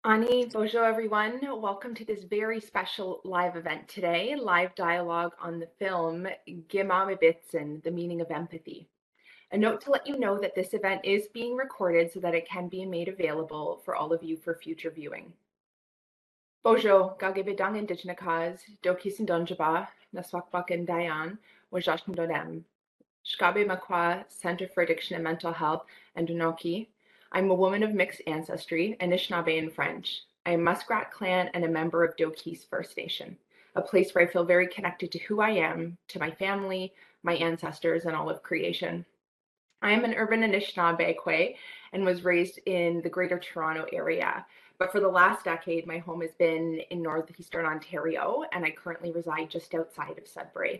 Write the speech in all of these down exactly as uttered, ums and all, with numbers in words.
Ani, bonjour everyone. Welcome to this very special live event today, live dialogue on the film Gimamibitsin, The Meaning of Empathy. A note to let you know that this event is being recorded so that it can be made available for all of you for future viewing. Bonjour, Gagibidang Indigenous, Dokisin Donjaba, Naswakbakan Dayan, Wajashn Dodem. Shkabe Makwa Center for Addiction and Mental Health, and Dunoki. I'm a woman of mixed ancestry, Anishinaabe and French. I am Muskrat Clan and a member of Dokis First Nation, a place where I feel very connected to who I am, to my family, my ancestors, and all of creation. I am an urban Anishinaabe and was raised in the Greater Toronto area. But for the last decade, my home has been in northeastern Ontario, and I currently reside just outside of Sudbury,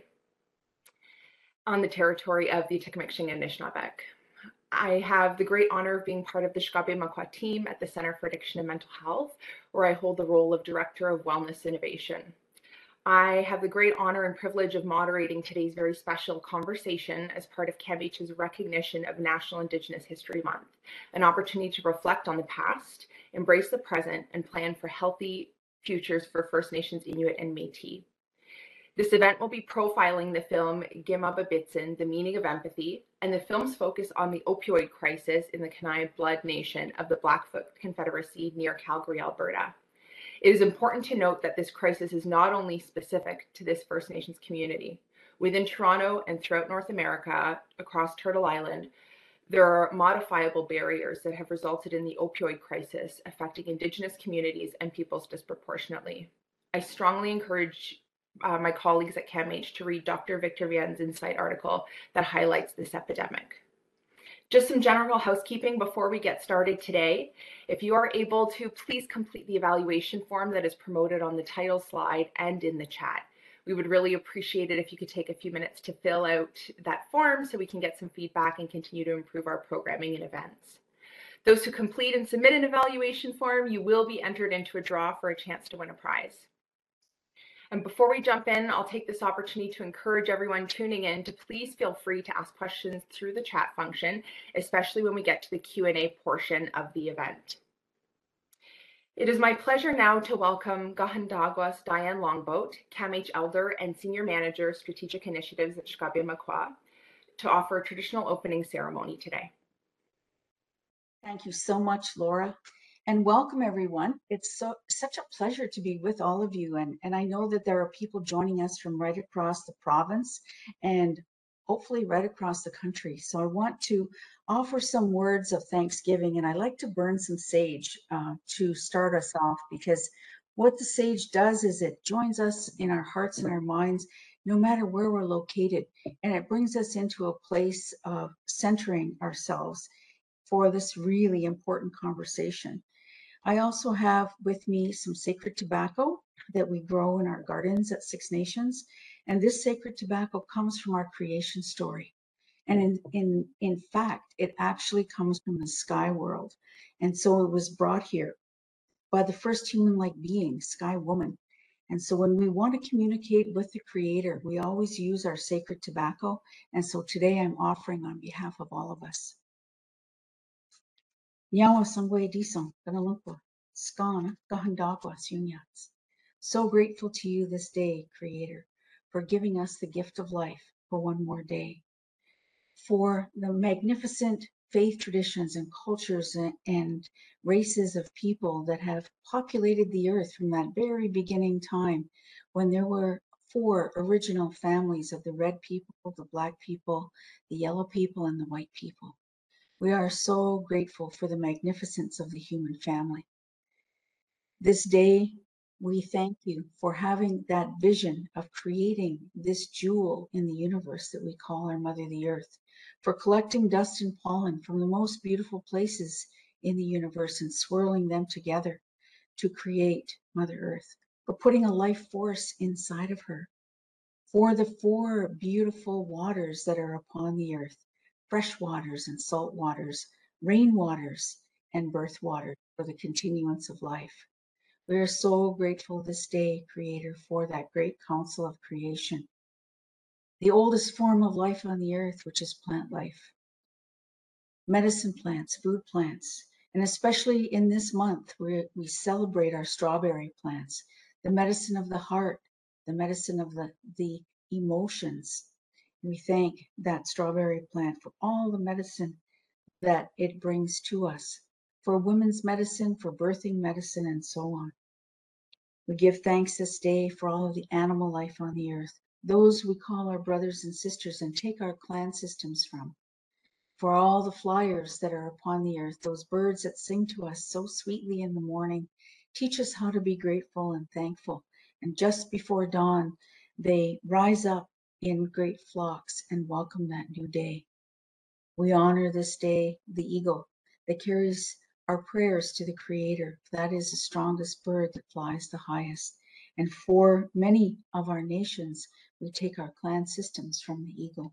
on the territory of the Tikamek and Anishinaabe. I have the great honor of being part of the Shkabe Makwa team at the Center for Addiction and Mental Health, where I hold the role of Director of Wellness Innovation. I have the great honor and privilege of moderating today's very special conversation as part of CAMH's recognition of National Indigenous History Month, an opportunity to reflect on the past, embrace the present, and plan for healthy futures for First Nations, Inuit, and Métis. This event will be profiling the film Gimababitsin, The Meaning of Empathy, and the film's focus on the opioid crisis in the Kainai Blood Nation of the Blackfoot Confederacy near Calgary, Alberta. It is important to note that this crisis is not only specific to this First Nations community. Within Toronto and throughout North America, across Turtle Island, there are modifiable barriers that have resulted in the opioid crisis affecting Indigenous communities and peoples disproportionately. I strongly encourage Uh, my colleagues at CAMH to read Doctor Victor Vian's Insight article that highlights this epidemic. Just some general housekeeping before we get started today. If you are able to, please complete the evaluation form that is promoted on the title slide and in the chat. We would really appreciate it if you could take a few minutes to fill out that form so we can get some feedback and continue to improve our programming and events. Those who complete and submit an evaluation form, you will be entered into a draw for a chance to win a prize. And before we jump in, I'll take this opportunity to encourage everyone tuning in to please feel free to ask questions through the chat function, especially when we get to the Q and A portion of the event. It is my pleasure now to welcome Gahandagwas Diane Longboat, CAMH Elder and Senior Manager, Strategic Initiatives at Shkabe Makwa, to offer a traditional opening ceremony today. Thank you so much, Laura. And welcome, everyone. It's so such a pleasure to be with all of you. And, and I know that there are people joining us from right across the province and hopefully right across the country. So I want to offer some words of thanksgiving, and I like to burn some sage uh, to start us off, because what the sage does is it joins us in our hearts and our minds, no matter where we're located, and it brings us into a place of centering ourselves for this really important conversation. I also have with me some sacred tobacco that we grow in our gardens at Six Nations. And this sacred tobacco comes from our creation story. And in, in, in fact, it actually comes from the sky world. And so it was brought here by the first human-like being, Sky Woman. And so when we want to communicate with the Creator, we always use our sacred tobacco. And so today I'm offering on behalf of all of us. Nyawa Sangwe Disong, Ganalumpa, Skan, Gahandagwas Yunyats. So grateful to you this day, Creator, for giving us the gift of life for one more day, for the magnificent faith traditions and cultures and races of people that have populated the earth from that very beginning time when there were four original families of the red people, the black people, the yellow people, and the white people. We are so grateful for the magnificence of the human family. This day, we thank you for having that vision of creating this jewel in the universe that we call our Mother the Earth, for collecting dust and pollen from the most beautiful places in the universe and swirling them together to create Mother Earth, for putting a life force inside of her, for the four beautiful waters that are upon the earth, fresh waters and salt waters, rain waters and birth waters, for the continuance of life. We are so grateful this day, Creator, for that great council of creation, the oldest form of life on the earth, which is plant life. Medicine plants, food plants, And especially in this month, we, we celebrate our strawberry plants, the medicine of the heart, the medicine of the, the emotions. We thank that strawberry plant for all the medicine that it brings to us, for women's medicine, for birthing medicine, and so on. We give thanks this day for all of the animal life on the earth, those we call our brothers and sisters and take our clan systems from, for all the flyers that are upon the earth, those birds that sing to us so sweetly in the morning, teach us how to be grateful and thankful. And just before dawn, they rise up in great flocks and welcome that new day. We honor this day the eagle that carries our prayers to the Creator. That is the strongest bird that flies the highest. And for many of our nations, we take our clan systems from the eagle.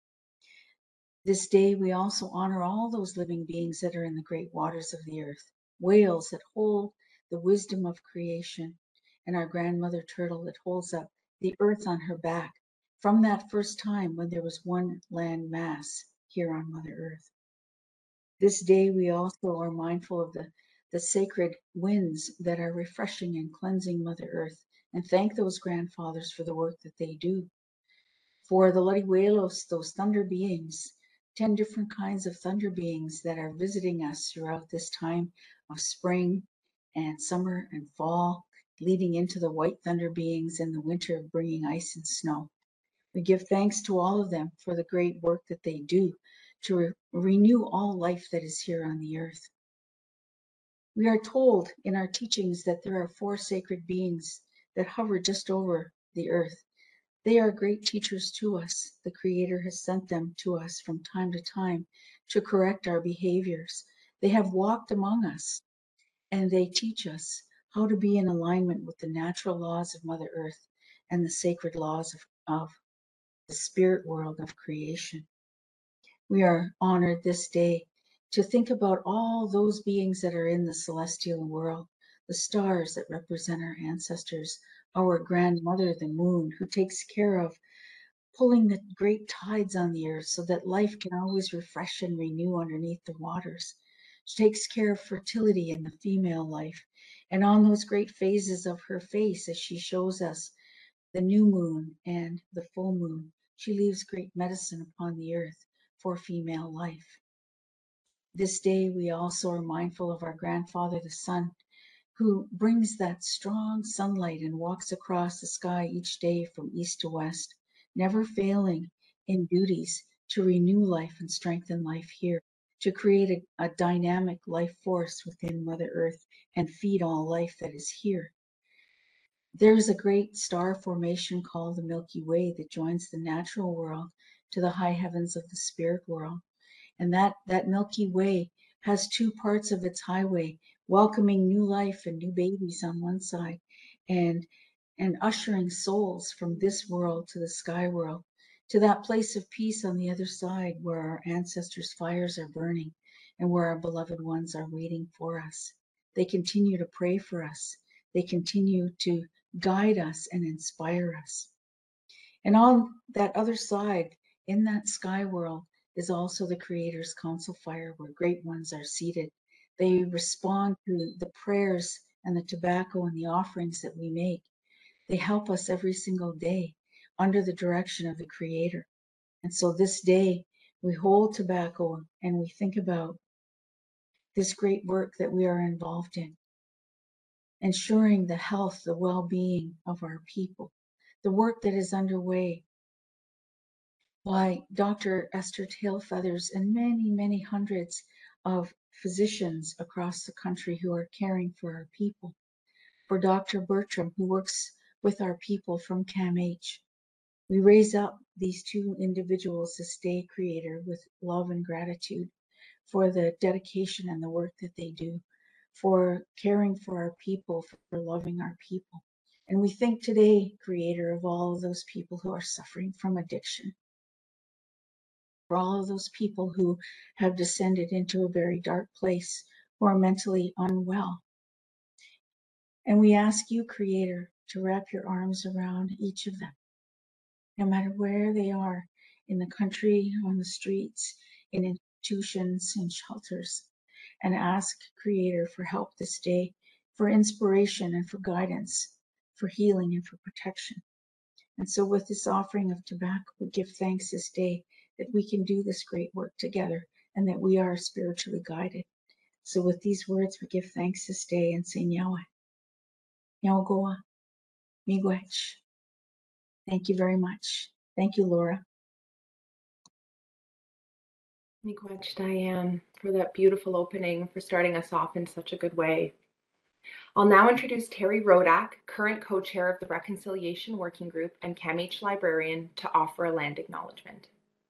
This day, we also honor all those living beings that are in the great waters of the earth, whales that hold the wisdom of creation, and our grandmother turtle that holds up the earth on her back from that first time when there was one land mass here on Mother Earth. This day, we also are mindful of the, the sacred winds that are refreshing and cleansing Mother Earth, and thank those grandfathers for the work that they do. For the Larihuelos, those thunder beings, ten different kinds of thunder beings that are visiting us throughout this time of spring and summer and fall, leading into the white thunder beings in the winter, bringing ice and snow. We give thanks to all of them for the great work that they do to re- renew all life that is here on the earth. We are told in our teachings that there are four sacred beings that hover just over the earth. They are great teachers to us. The Creator has sent them to us from time to time to correct our behaviors. They have walked among us and they teach us how to be in alignment with the natural laws of Mother Earth and the sacred laws of, of the spirit world of creation. We are honored this day to think about all those beings that are in the celestial world, the stars that represent our ancestors, our grandmother, the moon, who takes care of pulling the great tides on the earth so that life can always refresh and renew underneath the waters. She takes care of fertility in the female life, and on those great phases of her face as she shows us the new moon and the full moon, she leaves great medicine upon the earth for female life. This day, we also are mindful of our grandfather, the sun, who brings that strong sunlight and walks across the sky each day from east to west, never failing in duties to renew life and strengthen life here, to create a, a dynamic life force within Mother Earth and feed all life that is here. There's a great star formation called the Milky Way that joins the natural world to the high heavens of the spirit world. And that, that Milky Way has two parts of its highway, welcoming new life and new babies on one side, and, and ushering souls from this world to the sky world, to that place of peace on the other side where our ancestors' fires are burning and where our beloved ones are waiting for us. They continue to pray for us. They continue to guide us and inspire us. And on that other side, in that sky world, is also the Creator's council fire where great ones are seated. They respond to the prayers and the tobacco and the offerings that we make. They help us every single day under the direction of the Creator. And so this day, we hold tobacco and we think about this great work that we are involved in, ensuring the health, the well-being of our people, the work that is underway by Doctor Esther Tailfeathers and many, many hundreds of physicians across the country who are caring for our people. For Doctor Bertram, who works with our people from CAMH. We raise up these two individuals this day, Creator, with love and gratitude for the dedication and the work that they do, for caring for our people, for loving our people. And we think today, Creator, of all of those people who are suffering from addiction, for all of those people who have descended into a very dark place, who are mentally unwell. And we ask you, Creator, to wrap your arms around each of them, no matter where they are, in the country, on the streets, in institutions, in shelters, and ask Creator for help this day, for inspiration and for guidance, for healing and for protection. And so with this offering of tobacco, we give thanks this day that we can do this great work together and that we are spiritually guided. So with these words, we give thanks this day and say, Nyawa, Nyawagoa, Miigwech. Thank you very much. Thank you, Laura. Miigwech, Diane, for that beautiful opening, for starting us off in such a good way. I'll now introduce Terry Rodak, current co-chair of the Reconciliation Working Group and CAMH librarian, to offer a land acknowledgement.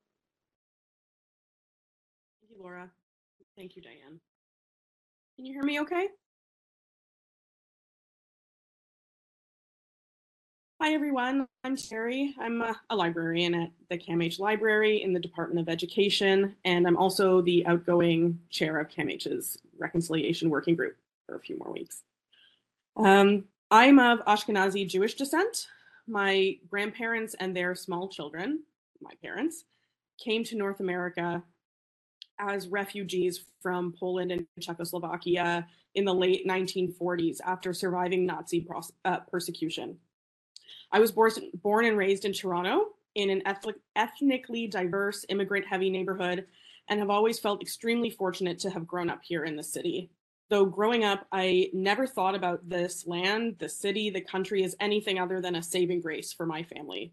Thank you, Laura. Thank you, Diane. Can you hear me okay? Hi, everyone. I'm Terry. I'm a, a librarian at the CAMH Library in the Department of Education, and I'm also the outgoing chair of CAMH's Reconciliation Working Group for a few more weeks. Um, I'm of Ashkenazi Jewish descent. My grandparents and their small children, my parents, came to North America as refugees from Poland and Czechoslovakia in the late nineteen forties after surviving Nazi uh, persecution. I was born and raised in Toronto in an ethnically diverse, immigrant-heavy neighborhood and have always felt extremely fortunate to have grown up here in the city. Though growing up, I never thought about this land, the city, the country as anything other than a saving grace for my family.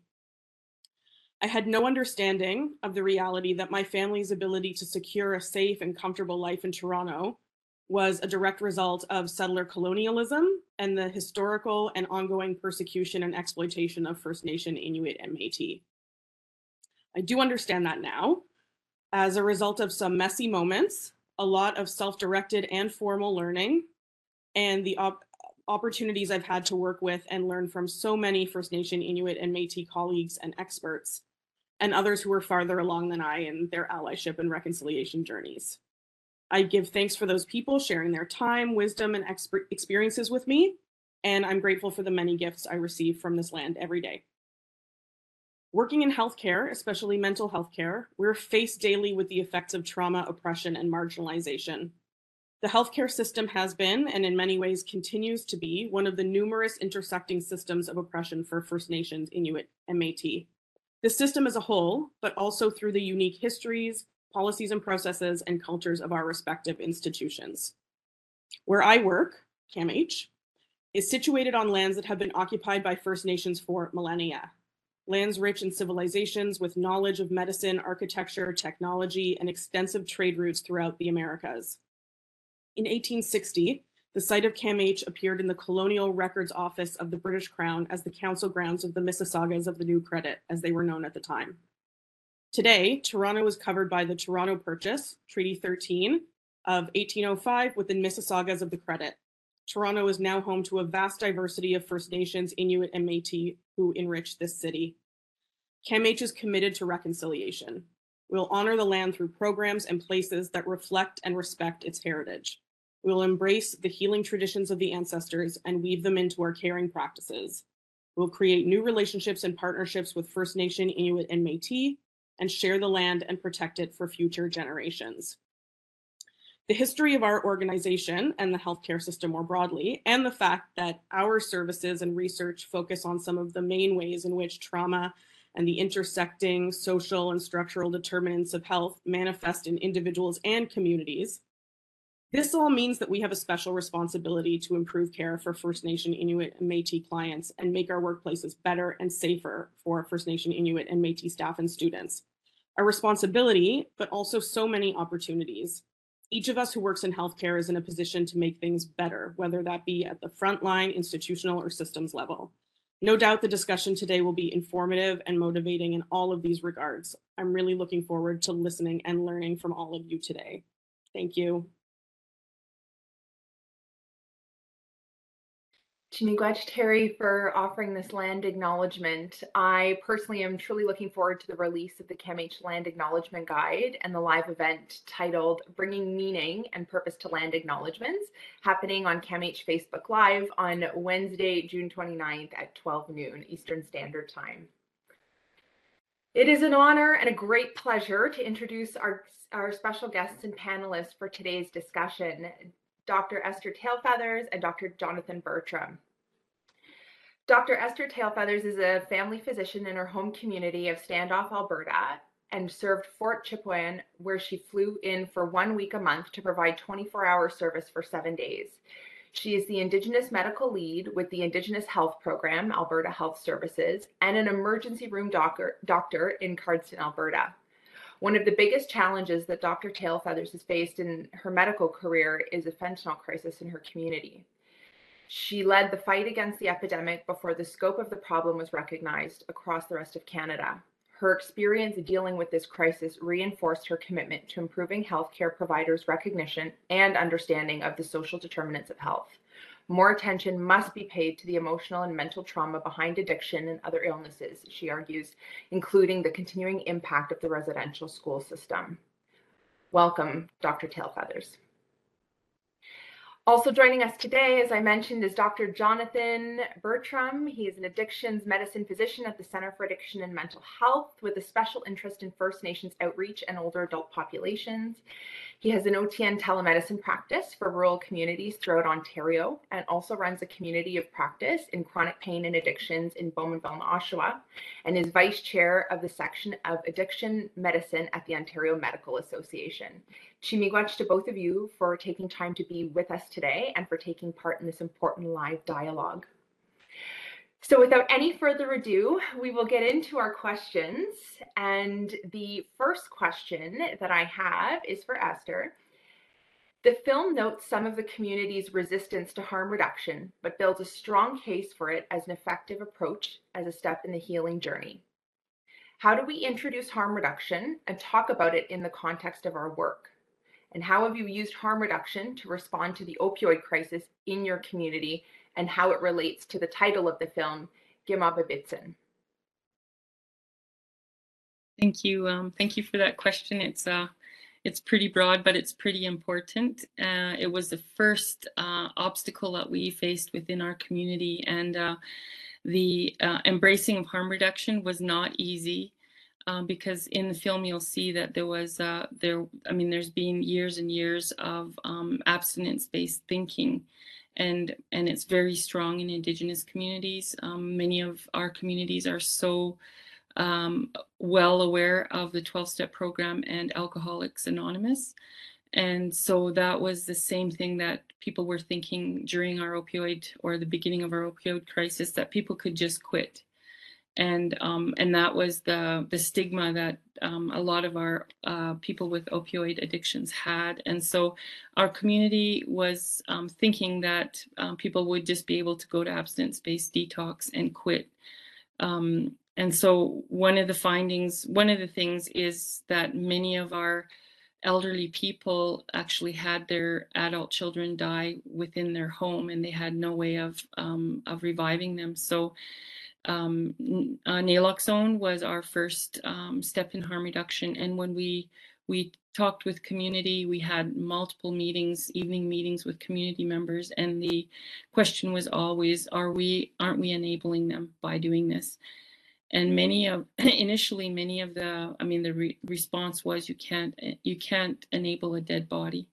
I had no understanding of the reality that my family's ability to secure a safe and comfortable life in Toronto was a direct result of settler colonialism and the historical and ongoing persecution and exploitation of First Nation, Inuit, and Métis. I do understand that now. As a result of some messy moments, a lot of self-directed and formal learning, and the op opportunities I've had to work with and learn from so many First Nation, Inuit, and Métis colleagues and experts, and others who are farther along than I in their allyship and reconciliation journeys. I give thanks for those people sharing their time, wisdom, and experiences with me, and I'm grateful for the many gifts I receive from this land every day. Working in healthcare, especially mental health care, we're faced daily with the effects of trauma, oppression, and marginalization. The healthcare system has been, and in many ways continues to be, one of the numerous intersecting systems of oppression for First Nations, Inuit, and Métis. The system as a whole, but also through the unique histories, policies and processes, and cultures of our respective institutions. Where I work, CAMH, is situated on lands that have been occupied by First Nations for millennia. Lands rich in civilizations with knowledge of medicine, architecture, technology, and extensive trade routes throughout the Americas. In eighteen sixty, the site of CAMH appeared in the Colonial Records Office of the British Crown as the council grounds of the Mississaugas of the New Credit, as they were known at the time. Today, Toronto is covered by the Toronto Purchase, Treaty thirteen of eighteen oh five with the Mississaugas of the Credit. Toronto is now home to a vast diversity of First Nations, Inuit, and Métis who enrich this city. CAMH is committed to reconciliation. We'll honor the land through programs and places that reflect and respect its heritage. We will embrace the healing traditions of the ancestors and weave them into our caring practices. We'll create new relationships and partnerships with First Nation, Inuit, and Métis, and share the land and protect it for future generations. The history of our organization and the healthcare system more broadly, and the fact that our services and research focus on some of the main ways in which trauma and the intersecting social and structural determinants of health manifest in individuals and communities. This all means that we have a special responsibility to improve care for First Nation, Inuit, and Métis clients and make our workplaces better and safer for First Nation, Inuit, and Métis staff and students. A responsibility, but also so many opportunities. Each of us who works in healthcare is in a position to make things better, whether that be at the frontline, institutional, or systems level. No doubt the discussion today will be informative and motivating in all of these regards. I'm really looking forward to listening and learning from all of you today. Thank you. Miigwech, Terry, for offering this land acknowledgement. I personally am truly looking forward to the release of the CAMH Land Acknowledgement Guide and the live event titled Bringing Meaning and Purpose to Land Acknowledgements, happening on CAMH Facebook Live on Wednesday, June twenty-ninth at twelve noon Eastern Standard Time. It is an honor and a great pleasure to introduce our, our special guests and panelists for today's discussion, Doctor Esther Tailfeathers and Doctor Jonathan Bertram. Doctor Esther Tailfeathers is a family physician in her home community of Standoff, Alberta, and served Fort Chipewyan, where she flew in for one week a month to provide twenty-four hour service for seven days. She is the Indigenous medical lead with the Indigenous Health Program, Alberta Health Services, and an emergency room doctor, doctor in Cardston, Alberta. One of the biggest challenges that Doctor Tailfeathers has faced in her medical career is a fentanyl crisis in her community. She led the fight against the epidemic before the scope of the problem was recognized across the rest of Canada. Her experience dealing with this crisis reinforced her commitment to improving healthcare providers' recognition and understanding of the social determinants of health. More attention must be paid to the emotional and mental trauma behind addiction and other illnesses, she argues, including the continuing impact of the residential school system. Welcome, Doctor Tailfeathers. Also joining us today, as I mentioned, is Doctor Jonathan Bertram. He is an addictions medicine physician at the Center for Addiction and Mental Health with a special interest in First Nations outreach and older adult populations. He has an O T N telemedicine practice for rural communities throughout Ontario and also runs a community of practice in chronic pain and addictions in Bowmanville and Oshawa, and is vice chair of the section of addiction medicine at the Ontario Medical Association. Chimigwach to both of you for taking time to be with us today and for taking part in this important live dialogue. So without any further ado, we will get into our questions. And the first question that I have is for Esther. The film notes some of the community's resistance to harm reduction, but builds a strong case for it as an effective approach as a step in the healing journey. How do we introduce harm reduction and talk about it in the context of our work? And how have you used harm reduction to respond to the opioid crisis in your community and how it relates to the title of the film, Gimaabibitsin? Thank you. Um, thank you for that question. It's uh, it's pretty broad, but it's pretty important. Uh, it was the first uh, obstacle that we faced within our community, and uh, the uh, embracing of harm reduction was not easy. Um, because in the film you'll see that there was uh, there I mean there's been years and years of um, abstinence-based thinking, and and it's very strong in Indigenous communities. Um, many of our communities are so um, well aware of the twelve-step program and Alcoholics Anonymous, and so that was the same thing that people were thinking during our opioid or the beginning of our opioid crisis, that people could just quit. And um, and that was the the stigma that um, a lot of our uh, people with opioid addictions had. And so our community was um, thinking that um, people would just be able to go to abstinence-based detox and quit. Um, and so one of the findings, one of the things is that many of our elderly people actually had their adult children die within their home, and they had no way of um, of reviving them. So Um, uh, naloxone was our first um, step in harm reduction, and when we we talked with community, we had multiple meetings, evening meetings with community members, and the question was always, "Are we? Aren't we enabling them by doing this?" And many of initially, many of the, I mean, the re response was, "You can't, you can't enable a dead body,"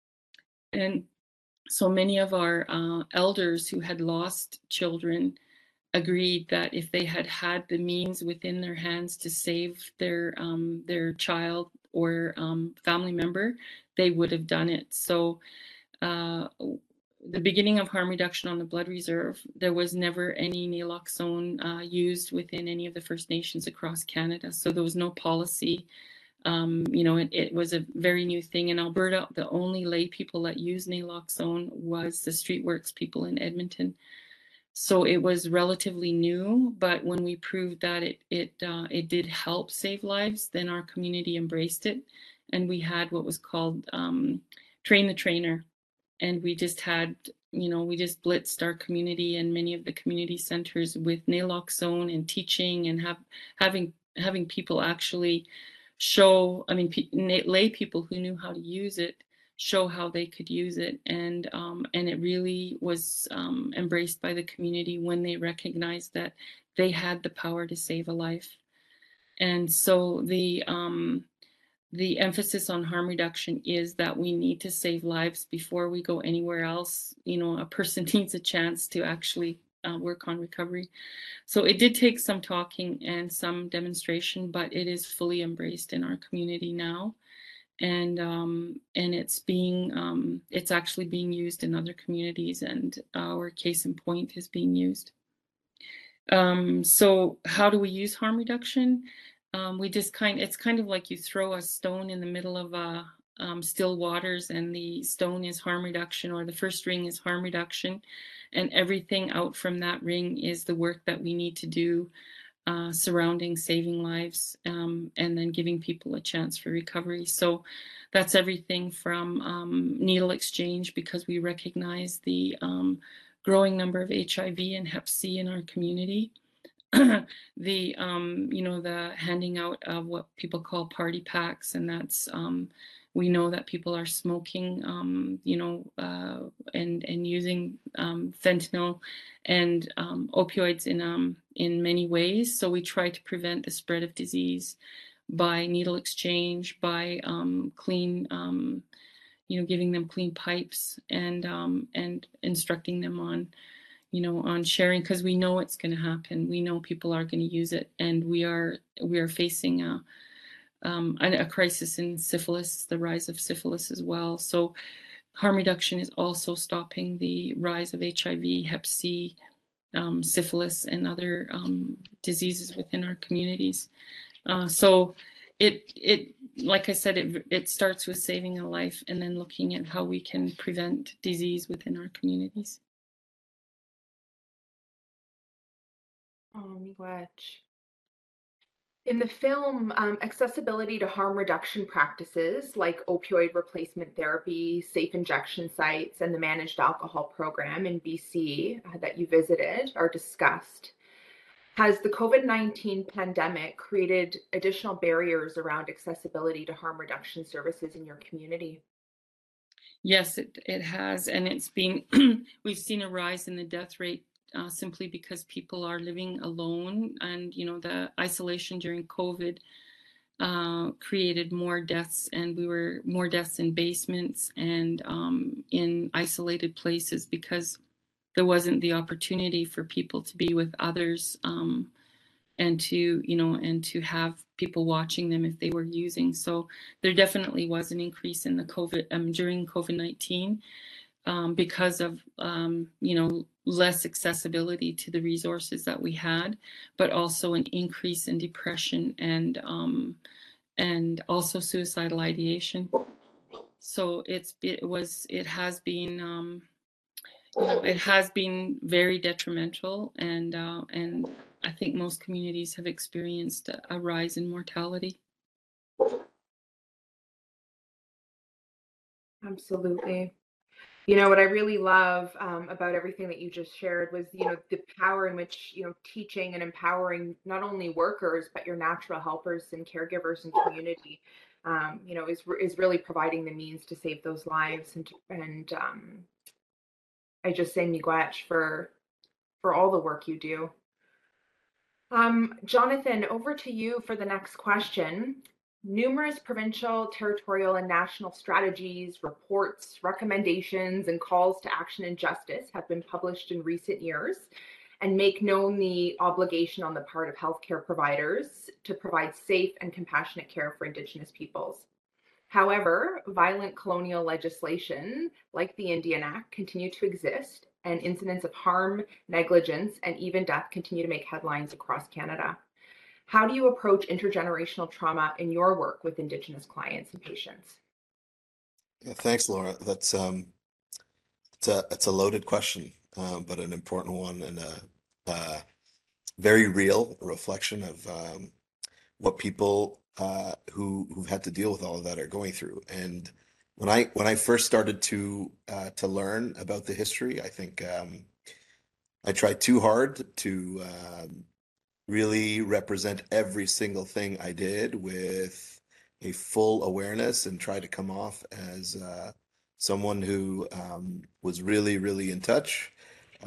and so many of our uh, elders who had lost children agreed that if they had had the means within their hands to save their um, their child or um, family member, they would have done it. So uh, the beginning of harm reduction on the blood reserve, there was never any naloxone uh, used within any of the First Nations across Canada. So there was no policy. Um, you know, it, it was a very new thing in Alberta. The only lay people that used naloxone was the Streetworks people in Edmonton. So it was relatively new, but when we proved that it it uh, it did help save lives, then our community embraced it, and we had what was called um, Train the Trainer, and we just had, you know, we just blitzed our community and many of the community centers with naloxone and teaching and have having having people actually show, I mean, lay people who knew how to use it, show how they could use it, and um, and it really was um, embraced by the community when they recognized that they had the power to save a life. And so the um, the emphasis on harm reduction is that we need to save lives before we go anywhere else. You know, a person needs a chance to actually uh, work on recovery. So it did take some talking and some demonstration, but it is fully embraced in our community now. And um, and it's being um, it's actually being used in other communities, and our case in point is being used. Um, so how do we use harm reduction? Um, we just kind it's kind of like you throw a stone in the middle of a um, still waters, and the stone is harm reduction, or the first ring is harm reduction, and everything out from that ring is the work that we need to do uh, surrounding saving lives, um, and then giving people a chance for recovery. So that's everything from um, needle exchange, because we recognize the um, growing number of H I V and Hep C in our community. the um, you know the handing out of what people call party packs, and that's um, we know that people are smoking, um, you know, uh, and and using um, fentanyl and um, opioids in um, in many ways. So we try to prevent the spread of disease by needle exchange, by um, clean, um, you know, giving them clean pipes, and um, and instructing them on, you know, on sharing, because we know it's going to happen. We know people are going to use it, and we are we are facing a, um, a, a crisis in syphilis, the rise of syphilis as well. So harm reduction is also stopping the rise of H I V, Hep C, um, syphilis, and other um, diseases within our communities. Uh, so it it like I said, it it starts with saving a life, and then looking at how we can prevent disease within our communities. Oh, miigwech. In the film, um, accessibility to harm reduction practices like opioid replacement therapy, safe injection sites, and the managed alcohol program in B C uh, that you visited are discussed. Has the COVID nineteen pandemic created additional barriers around accessibility to harm reduction services in your community? Yes, it, it has. And it's been, we've seen a rise in the death rate uh, simply because people are living alone. And, you know, the isolation during COVID uh, created more deaths, and we were more deaths in basements and um, in isolated places, because there wasn't the opportunity for people to be with others. Um, and to, you know, and to have people watching them if they were using. So there definitely was an increase in the COVID um, during COVID nineteen um, because of, um, you know, less accessibility to the resources that we had, but also an increase in depression and um, and also suicidal ideation. So it's it was it has been um, you know, it has been very detrimental, and uh, and I think most communities have experienced a, a rise in mortality. Absolutely. You know, what I really love um, about everything that you just shared was, you know, the power in which, you know, teaching and empowering not only workers, but your natural helpers and caregivers and community, um, you know, is, is really providing the means to save those lives. And, and um, I just say miigwech for, for all the work you do. Um, Jonathan, over to you for the next question. Numerous provincial, territorial, and national strategies, reports, recommendations, and calls to action and justice have been published in recent years and make known the obligation on the part of healthcare providers to provide safe and compassionate care for Indigenous peoples. However, violent colonial legislation like the Indian Act continue to exist, and incidents of harm, negligence, and even death continue to make headlines across Canada. How do you approach intergenerational trauma in your work with Indigenous clients and patients? Yeah, thanks, Laura. That's um, it's a it's a loaded question, um, but an important one, and a, uh very real reflection of um, what people uh, who who've had to deal with all of that are going through. And when I when I first started to uh, to learn about the history, I think um, I tried too hard to um, really represent every single thing I did with a full awareness, and try to come off as uh, someone who um, was really, really in touch uh,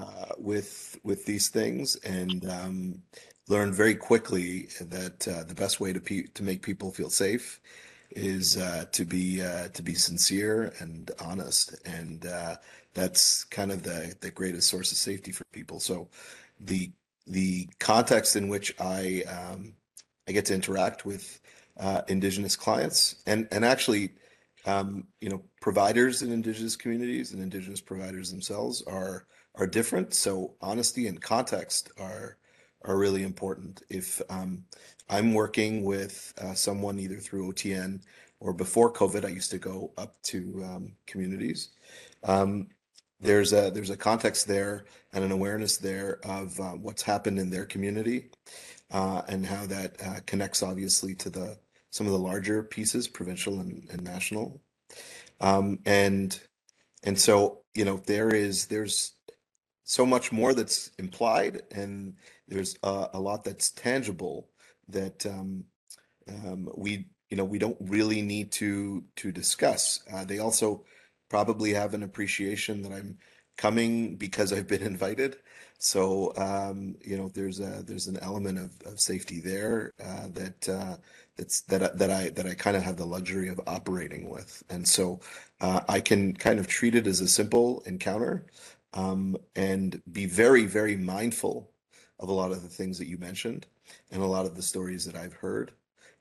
with with these things and um, learned very quickly that uh, the best way to pe to make people feel safe is uh, to be uh, to be sincere and honest, and uh, that's kind of the the greatest source of safety for people. So the the context in which I um, I get to interact with uh, Indigenous clients and and actually um, you know, providers in Indigenous communities and Indigenous providers themselves are are different. So honesty and context are are really important. If um, I'm working with uh, someone either through O T N or before COVID, I used to go up to um, communities. Um, there's a there's a context there and an awareness there of uh, what's happened in their community uh, and how that uh, connects obviously to the some of the larger pieces, provincial and, and national. Um, and and so you know there is there's so much more that's implied, and there's a, a lot that's tangible that um, um, we you know we don't really need to to discuss. Uh, they also probably have an appreciation that I'm coming because I've been invited. So um, you know there's a there's an element of, of safety there uh, that uh, that's that I- that I that I kind of have the luxury of operating with, and so uh, I can kind of treat it as a simple encounter um, and be very very mindful of a lot of the things that you mentioned and a lot of the stories that I've heard.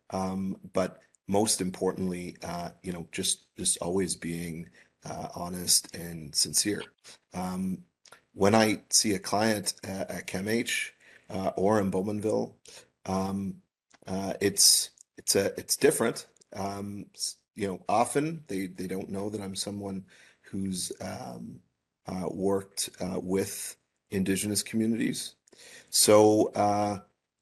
Um, but most importantly, uh, you know, just just always being uh, honest and sincere. Um, when I see a client at, at CAMH uh, or in Bowmanville, um, uh, it's it's a it's different. Um, s- you know, often they they don't know that I'm someone who's um, uh, worked uh, with Indigenous communities. So. Uh,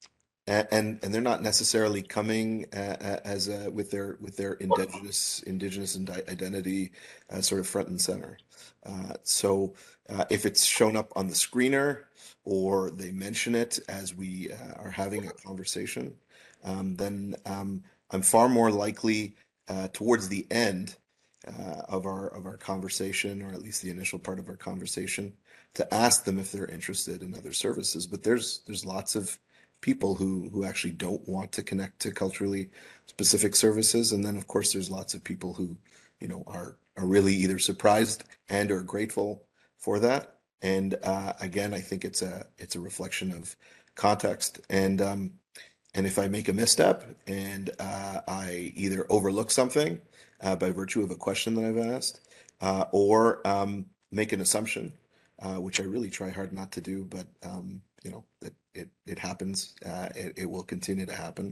a- and and they're not necessarily coming uh, uh, as a with their with their indigenous indigenous and identity uh, sort of front and center. Uh, so uh, if it's shown up on the screener or they mention it as we uh, are having a conversation, um, then um, I'm far more likely uh, towards the end uh, of our of our conversation, or at least the initial part of our conversation, to ask them if they're interested in other services. But there's there's lots of people who who actually don't want to connect to culturally specific services, and then of course there's lots of people who you know are are really either surprised and or grateful for that. And uh, again, I think it's a it's a reflection of context. And um, and if I make a misstep and uh, I either overlook something uh, by virtue of a question that I've asked, uh, or um, make an assumption, uh, which I really try hard not to do, but um, you know, it it, it happens. Uh, it, it will continue to happen.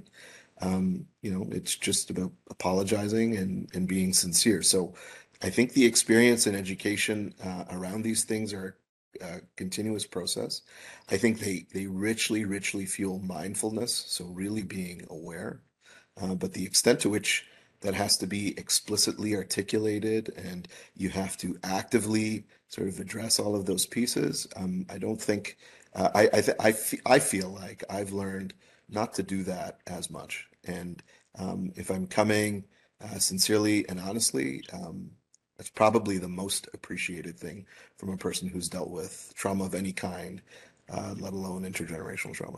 Um, you know, it's just about apologizing and and being sincere. So, I think the experience and education uh, around these things are a continuous process. I think they they richly, richly fuel mindfulness. So really being aware, uh, but the extent to which that has to be explicitly articulated and you have to actively sort of address all of those pieces. Um, I don't think uh, I I, th- I, fe- I feel like I've learned not to do that as much. And um, if I'm coming uh, sincerely and honestly, um, that's probably the most appreciated thing from a person who's dealt with trauma of any kind, uh, let alone intergenerational trauma.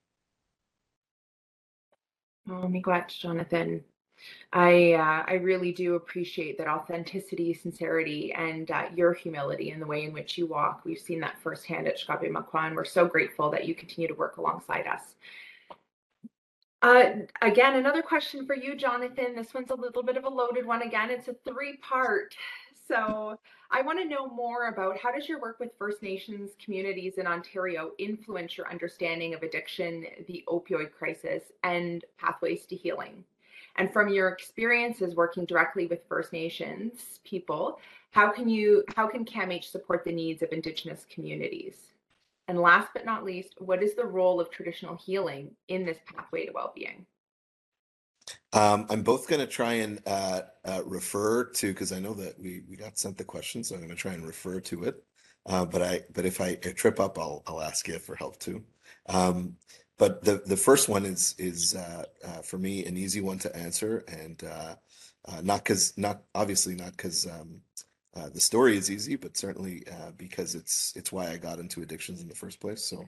Oh, miigwech, Jonathan. I uh, I really do appreciate that authenticity, sincerity, and uh, your humility in the way in which you walk. We've seen that firsthand at Shkabe Makwan. We're so grateful that you continue to work alongside us. Uh, again, another question for you, Jonathan. This one's a little bit of a loaded one. Again, it's a three-part. So I want to know more about how does your work with First Nations communities in Ontario influence your understanding of addiction, the opioid crisis, and pathways to healing? And from your experiences working directly with First Nations people, how can you how can CAMH support the needs of Indigenous communities? And last but not least, what is the role of traditional healing in this pathway to well-being? Um, I'm both going to try and uh, uh, refer to, because I know that we we got sent the question, so I'm going to try and refer to it. Uh, but I but if I trip up, I'll I'll ask you for help too. Um, but the the first one is is uh, uh, for me an easy one to answer, and uh, uh, not because not obviously not because um, uh, the story is easy, but certainly uh, because it's it's why I got into addictions in the first place. So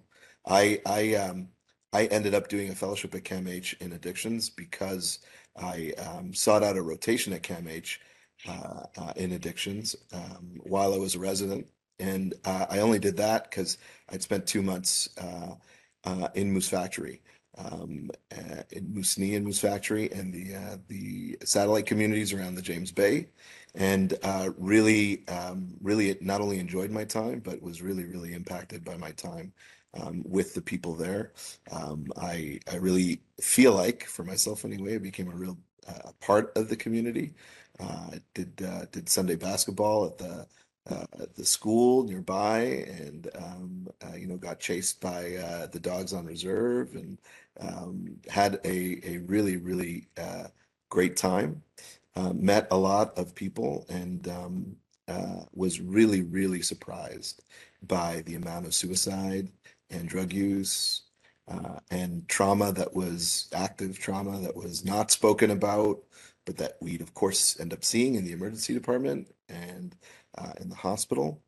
I I um I ended up doing a fellowship at CAMH in addictions because I um, sought out a rotation at CAMH uh, uh, in addictions um, while I was a resident, and uh, I only did that because I'd spent two months uh, uh, in Moose Factory, um, uh, in Moosonee and Moose Factory, and the uh, the satellite communities around the James Bay, and uh, really, um, really not only enjoyed my time, but was really, really impacted by my time um, with the people there. Um, I I really feel like, for myself anyway, I became a real uh, part of the community. Uh, did uh, did Sunday basketball at the uh, at the school nearby, and um, uh, you know, got chased by uh, the dogs on reserve, and um, had a a really, really uh, great time. Uh, met a lot of people, and um, uh, was really, really surprised by the amount of suicide and drug use uh, and trauma that was active trauma that was not spoken about, but that we'd of course end up seeing in the emergency department and uh, in the hospital.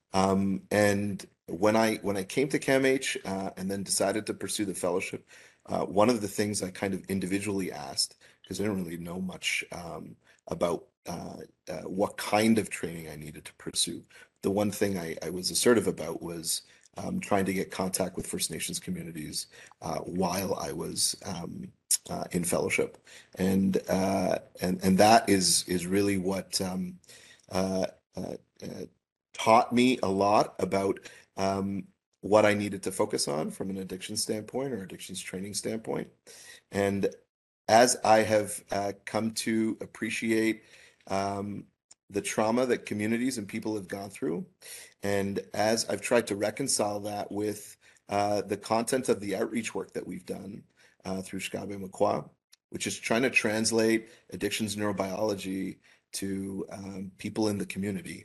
Um, and when I when I came to CAMH uh, and then decided to pursue the fellowship, uh, one of the things I kind of individually asked, because I didn't really know much um, about uh, uh, what kind of training I needed to pursue. The one thing I, I was assertive about was um, trying to get contact with First Nations communities uh, while I was um, uh, in fellowship, and uh, and and that is is really what um, uh, uh, uh, taught me a lot about um, what I needed to focus on from an addiction standpoint or addictions training standpoint. And as I have uh, come to appreciate um, the trauma that communities and people have gone through, and as I've tried to reconcile that with uh, the content of the outreach work that we've done uh, through Shkabe Makwa, which is trying to translate addictions neurobiology to um, people in the community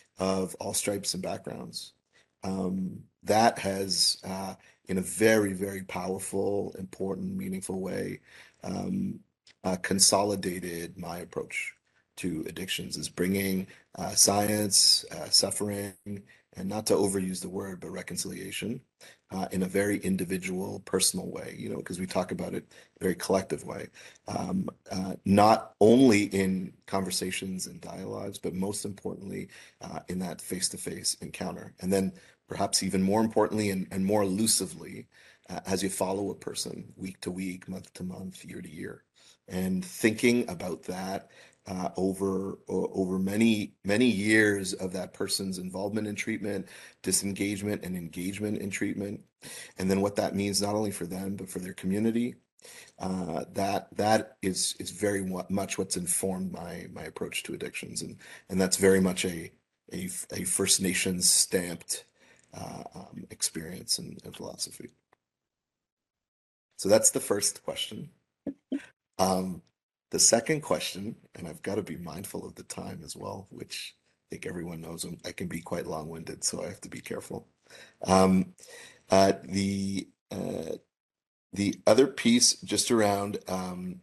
of all stripes and backgrounds. Um, that has, uh, in a very, very powerful, important, meaningful way, um, uh, consolidated my approach to addictions, is bringing uh, science, uh, suffering, and not to overuse the word, but reconciliation uh, in a very individual, personal way, you know, because we talk about it very collective way, um, uh, not only in conversations and dialogues, but most importantly, uh, in that face-to-face encounter. And then perhaps even more importantly and, and more elusively, uh, as you follow a person week to week, month to month, year to year, and thinking about that uh, over over many many years of that person's involvement in treatment, disengagement and engagement in treatment, and then what that means not only for them but for their community. Uh, that that is is very much what's informed my my approach to addictions, and and that's very much a a, a First Nations stamped uh, um, experience and, and philosophy. So that's the first question. Um, the second question, and I've got to be mindful of the time as well, which I think everyone knows I can be quite long-winded, so I have to be careful. Um, uh, the uh, the other piece just around um,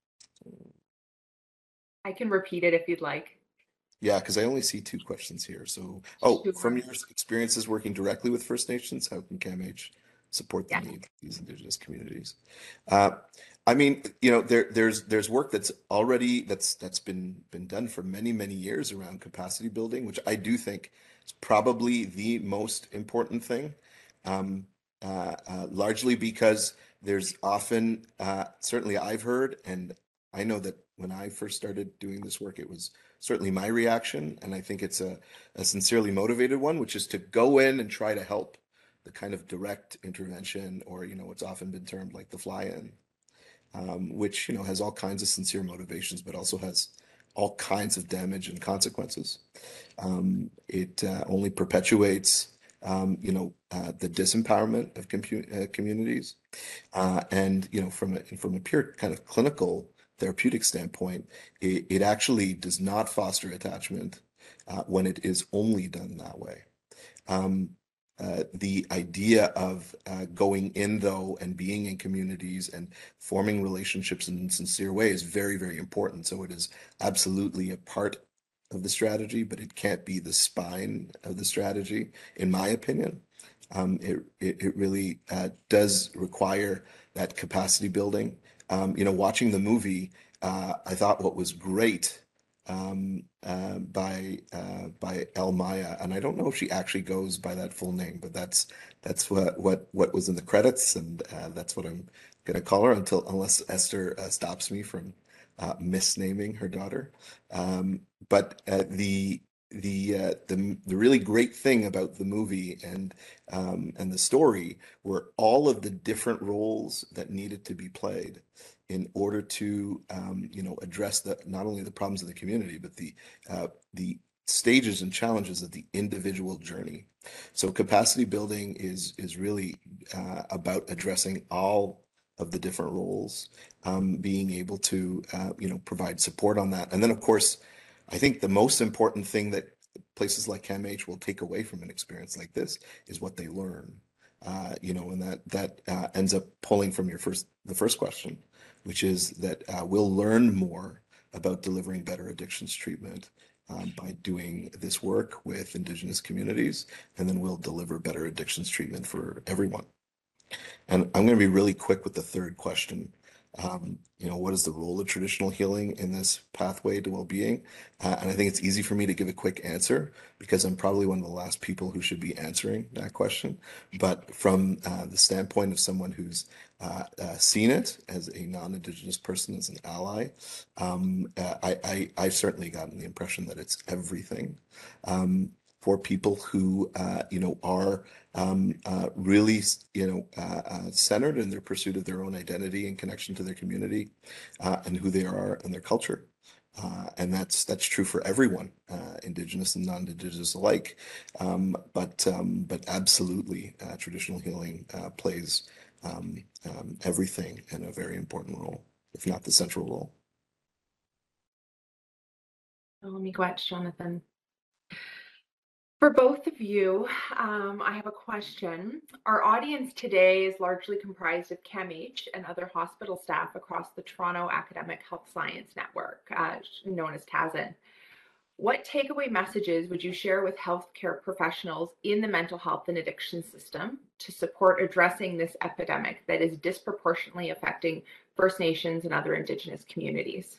I can repeat it if you'd like. Yeah, because I only see two questions here. So, oh, Sure. from your experiences working directly with First Nations, how can CAMH support the Yes. needs of these Indigenous communities? Uh, I mean, you know, there there's there's work that's already that's that's been been done for many many years around capacity building, which I do think is probably the most important thing, um, uh, uh, largely because there's often, uh, certainly I've heard, and I know that when I first started doing this work, it was certainly my reaction, and I think it's a, a sincerely motivated one, which is to go in and try to help, the kind of direct intervention, or you know, what's often been termed like the fly-in, um, which you know has all kinds of sincere motivations, but also has all kinds of damage and consequences. Um, it uh, only perpetuates, um, you know, uh, the disempowerment of compu- uh, communities, uh, and you know, from a from a pure kind of clinical therapeutic standpoint, it, it actually does not foster attachment uh, when it is only done that way. Um, uh, the idea of uh, going in, though, and being in communities and forming relationships in sincere ways is very, very important. So it is absolutely a part of the strategy, but it can't be the spine of the strategy, in my opinion. Um, it, it, it really uh, does require that capacity building. Um, you know, watching the movie, uh, I thought what was great um, uh, by uh, by El Maya, and I don't know if she actually goes by that full name, but that's that's what what what was in the credits, and uh, that's what I'm gonna call her until unless Esther uh, stops me from uh, misnaming her daughter. Um, but uh, the the uh, the the really great thing about the movie and um, and the story were all of the different roles that needed to be played in order to um, you know address the not only the problems of the community but the uh, the stages and challenges of the individual journey. So capacity building is is really uh, about addressing all of the different roles, um, being able to uh, you know provide support on that, and then of course, I think the most important thing that places like CAMH will take away from an experience like this is what they learn. Uh, you know, and that that uh, ends up pulling from your first the first question, which is that uh, we'll learn more about delivering better addictions treatment um, by doing this work with Indigenous communities, and then we'll deliver better addictions treatment for everyone. And I'm going to be really quick with the third question. Um, you know, what is the role of traditional healing in this pathway to well-being? Uh, and I think it's easy for me to give a quick answer because I'm probably one of the last people who should be answering that question. But from uh, the standpoint of someone who's uh, uh, seen it as a non-Indigenous person, as an ally, um, uh, I, I, I've certainly gotten the impression that it's everything. Um, for people who, uh, you know, are um, uh, really, you know, uh, uh, centered in their pursuit of their own identity and connection to their community uh, and who they are and their culture. Uh, and that's that's true for everyone, uh, Indigenous and non-Indigenous alike. Um, but um, but absolutely, uh, traditional healing uh, plays um, um, everything in a very important role, if not the central role. Oh, miigwech, Jonathan. For both of you, um, I have a question. Our audience today is largely comprised of CAMH and other hospital staff across the Toronto Academic Health Science Network, uh, known as T A S N. What takeaway messages would you share with healthcare professionals in the mental health and addiction system to support addressing this epidemic that is disproportionately affecting First Nations and other Indigenous communities?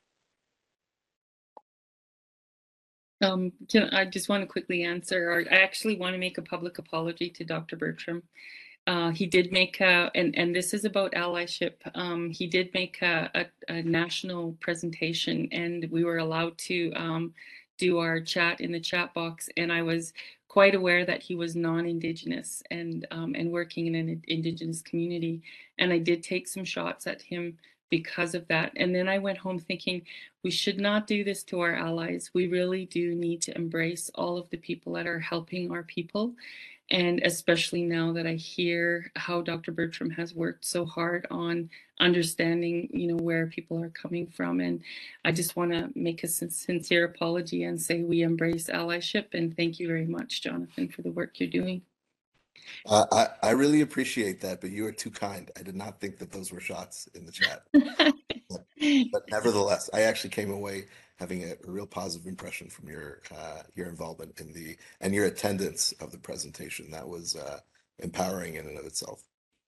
Um, can, I just want to quickly answer, or I actually want to make a public apology to Doctor Bertram. Uh, he did make a, and, and this is about allyship, um, he did make a, a, a national presentation and we were allowed to um, do our chat in the chat box, and I was quite aware that he was non-Indigenous and, um, and working in an Indigenous community, and I did take some shots at him because of that. And then I went home thinking, we should not do this to our allies. We really do need to embrace all of the people that are helping our people. And especially now that I hear how Doctor Bertram has worked so hard on understanding, you know, where people are coming from. And I just want to make a sincere apology and say we embrace allyship. And thank you very much, Jonathan, for the work you're doing. Uh, I, I really appreciate that, but you are too kind. I did not think that those were shots in the chat. but, but nevertheless, I actually came away having a, a real positive impression from your uh, your involvement in the and your attendance of the presentation. That was uh, empowering in and of itself.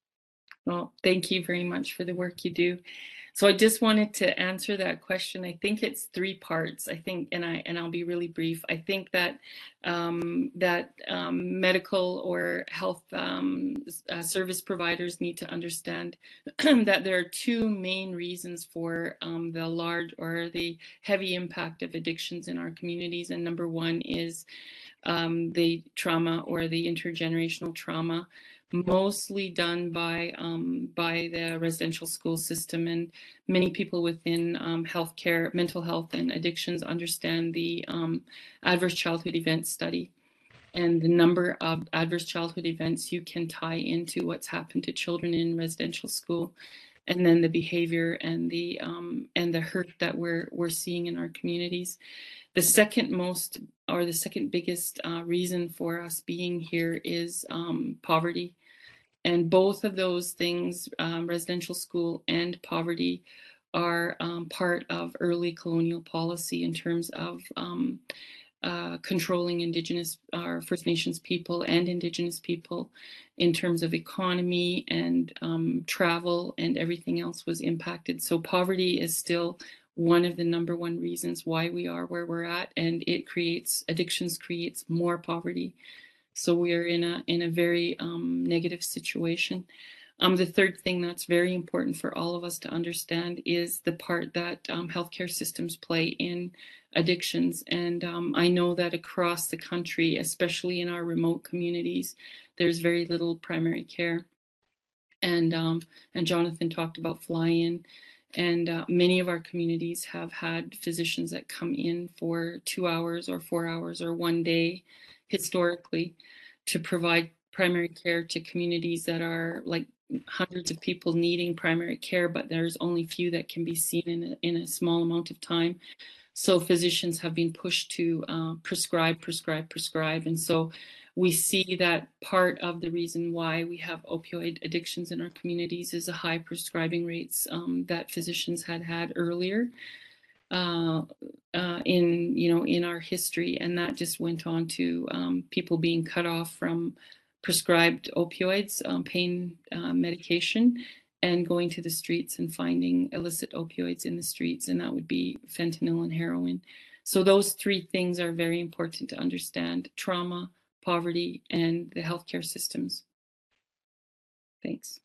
Well, thank you very much for the work you do. So I just wanted to answer that question. I think it's three parts. I think, and I and I'll be really brief. I think that um, that um, medical or health um, uh, service providers need to understand that there are two main reasons for um, the large or the heavy impact of addictions in our communities. And number one is um, the trauma or the intergenerational trauma, mostly done by um, by the residential school system. And many people within um, healthcare, mental health and addictions understand the um, adverse childhood events study and the number of adverse childhood events you can tie into what's happened to children in residential school, and then the behavior and the um, and the hurt that we're we're seeing in our communities. The second most, or the second biggest uh, reason for us being here is um, poverty. And both of those things, um, residential school and poverty, are um, part of early colonial policy in terms of um, uh, controlling Indigenous, our First Nations people and Indigenous people in terms of economy and um, travel, and everything else was impacted. So poverty is still one of the number one reasons why we are where we're at, and it creates, addictions creates more poverty. So we are in a in a very um, negative situation. Um, the third thing that's very important for all of us to understand is the part that um, healthcare systems play in addictions. And um, I know that across the country, especially in our remote communities, there's very little primary care. And um, and Jonathan talked about fly-in. And uh, many of our communities have had physicians that come in for two hours or four hours or one day historically to provide primary care to communities that are like hundreds of people needing primary care, but there's only few that can be seen in a, in a small amount of time. So physicians have been pushed to uh, prescribe, prescribe, prescribe. And so we see that part of the reason why we have opioid addictions in our communities is the high prescribing rates um, that physicians had had earlier uh, uh, in, you know, in our history. And that just went on to um, people being cut off from prescribed opioids, um, pain uh, medication, and going to the streets and finding illicit opioids in the streets, and that would be fentanyl and heroin. So those three things are very important to understand: trauma, poverty, and the healthcare systems. Thanks.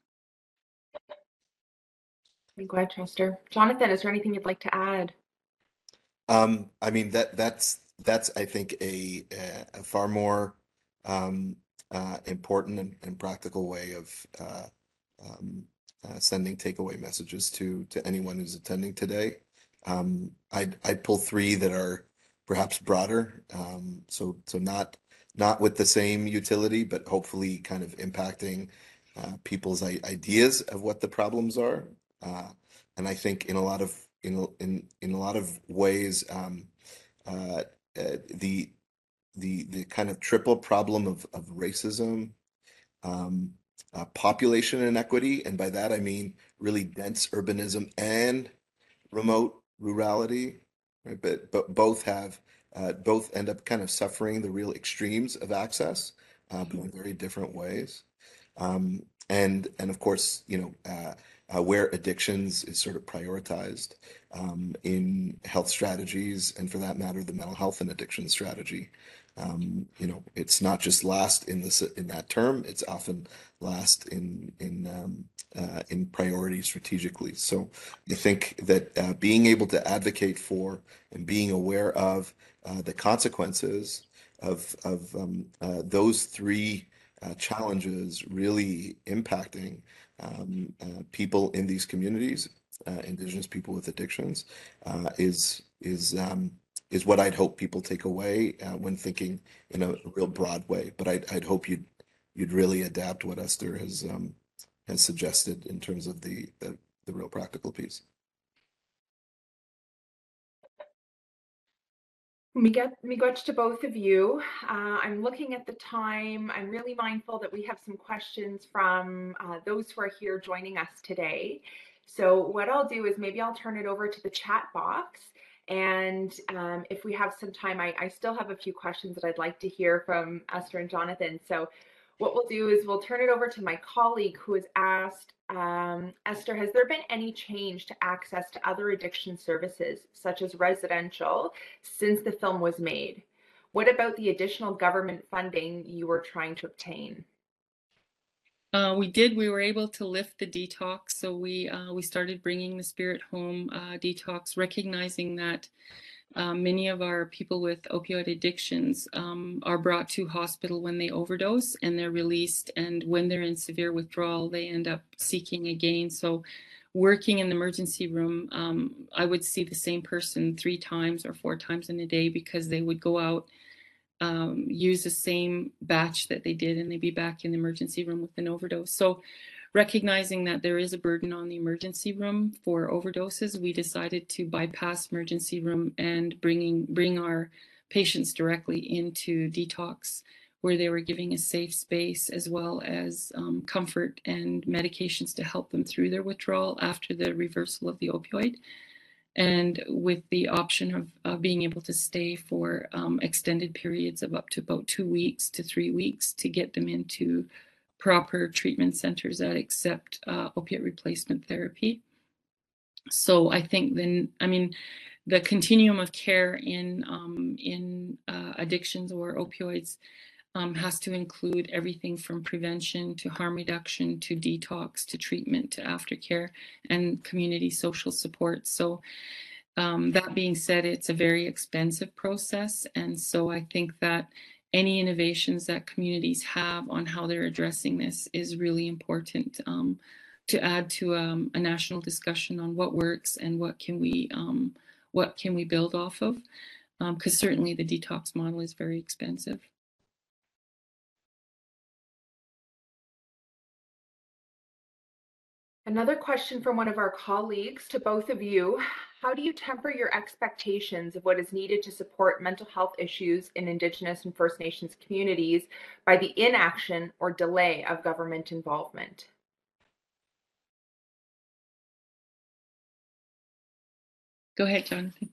Thank you, Chester. Jonathan, is there anything you'd like to add? Um, I mean, that that's that's I think a a, a far more um, uh, important and, and practical way of uh, um, uh, sending takeaway messages to to anyone who's attending today. Um, I'd I'd pull three that are perhaps broader, um, so so not not with the same utility, but hopefully kind of impacting uh, people's i- ideas of what the problems are. Uh, and I think in a lot of in in in a lot of ways, um, uh, uh, the the the kind of triple problem of of racism, um, uh, population inequity, and by that I mean really dense urbanism and remote rurality, right? But but both have uh, both end up kind of suffering the real extremes of access, uh, but in very different ways. Um, and and of course, you know, uh, uh, where addictions is sort of prioritized um, in health strategies, and for that matter, the mental health and addiction strategy. Um, you know, it's not just last in this in that term; it's often last in in um, uh, in priority strategically. So I think that uh, being able to advocate for and being aware of uh, the consequences of of um, uh, those three uh, challenges really impacting um, uh, people in these communities, uh, Indigenous people with addictions, uh, is is um, is what I'd hope people take away uh, when thinking in a real broad way. But I'd I'd hope you'd you'd really adapt what Esther has um, has suggested in terms of the the, the real practical piece. Miigwech to both of you. Uh, I'm looking at the time. I'm really mindful that we have some questions from uh, those who are here joining us today. So what I'll do is maybe I'll turn it over to the chat box. And um, if we have some time, I, I still have a few questions that I'd like to hear from Esther and Jonathan. So what we'll do is we'll turn it over to my colleague who has asked, um, Esther, has there been any change to access to other addiction services, such as residential, since the film was made? What about the additional government funding you were trying to obtain? Uh, we did. We were able to lift the detox, so we uh, we started bringing the Spirit Home uh, detox, recognizing that uh, many of our people with opioid addictions um, are brought to hospital when they overdose, and they're released. And when they're in severe withdrawal, they end up seeking again. So, working in the emergency room, um, I would see the same person three times or four times in a day because they would go out. Um, use the same batch that they did, and they'd be back in the emergency room with an overdose. So recognizing that there is a burden on the emergency room for overdoses, we decided to bypass emergency room and bringing bring our patients directly into detox, where they were giving a safe space as well as um, comfort and medications to help them through their withdrawal after the reversal of the opioid. And with the option of, of being able to stay for um, extended periods of up to about two weeks to three weeks to get them into proper treatment centers that accept uh, opiate replacement therapy. So I think then, I mean, the continuum of care in um, in uh, addictions or opioids um, has to include everything from prevention to harm reduction to detox to treatment to aftercare and community social support. So um, that being said, it's a very expensive process. And so I think that any innovations that communities have on how they're addressing this is really important um, to add to um, a national discussion on what works and what can we um, what can we build off of, because um, certainly the detox model is very expensive. Another question from one of our colleagues to both of you. How do you temper your expectations of what is needed to support mental health issues in Indigenous and First Nations communities by the inaction or delay of government involvement? Go ahead, Jonathan.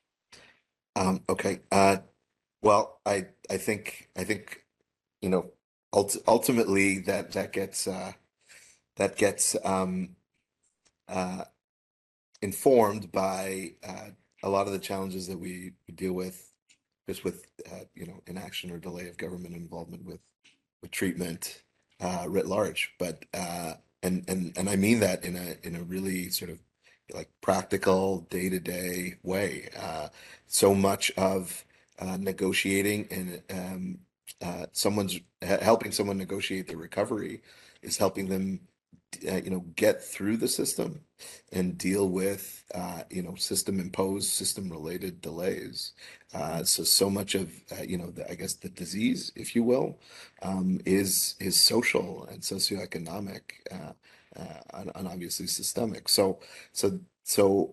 Um, okay. Uh, well, I I think I think you know ult ultimately that that gets uh, that gets um, uh, informed by uh, a lot of the challenges that we deal with, just with uh, you know inaction or delay of government involvement with with treatment uh, writ large. But uh, and and and I mean that in a in a really sort of like practical day to day way. Uh, so much of uh, negotiating and um, uh, someone's helping someone negotiate their recovery is helping them uh, you know get through the system and deal with uh, you know system imposed system related delays. Uh, so so much of uh, you know the, I guess the disease, if you will, um, is is social and socioeconomic uh, uh, and, and obviously systemic. So so so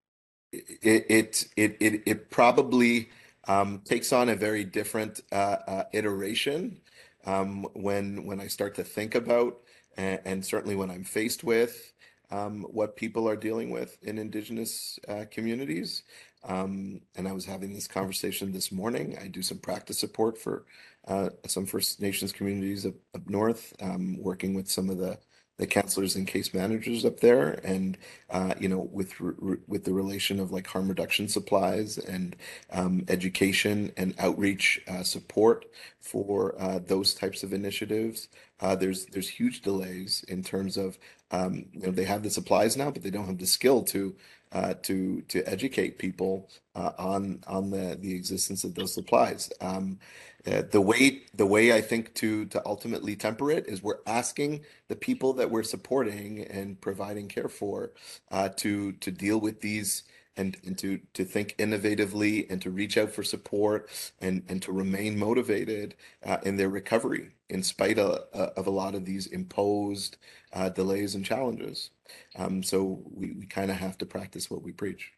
it it it it, it probably um, takes on a very different uh, uh, iteration um, when when I start to think about and, and certainly when I'm faced with um, what people are dealing with in Indigenous uh, communities. Um, and I was having this conversation this morning. I do some practice support for uh, some First Nations communities up, up north, um, working with some of the the counselors and case managers up there, and uh, you know, with re with the relation of like harm reduction supplies and um, education and outreach uh, support for uh, those types of initiatives. Uh, there's there's huge delays in terms of um, you know they have the supplies now, but they don't have the skill to uh, to to educate people uh, on on the the existence of those supplies. Um, uh, the way the way I think to to ultimately temper it is we're asking the people that we're supporting and providing care for uh, to to deal with these and and to to think innovatively and to reach out for support and and to remain motivated uh, in their recovery in spite of, of a lot of these imposed uh, delays and challenges. Um, so we, we kind of have to practice what we preach.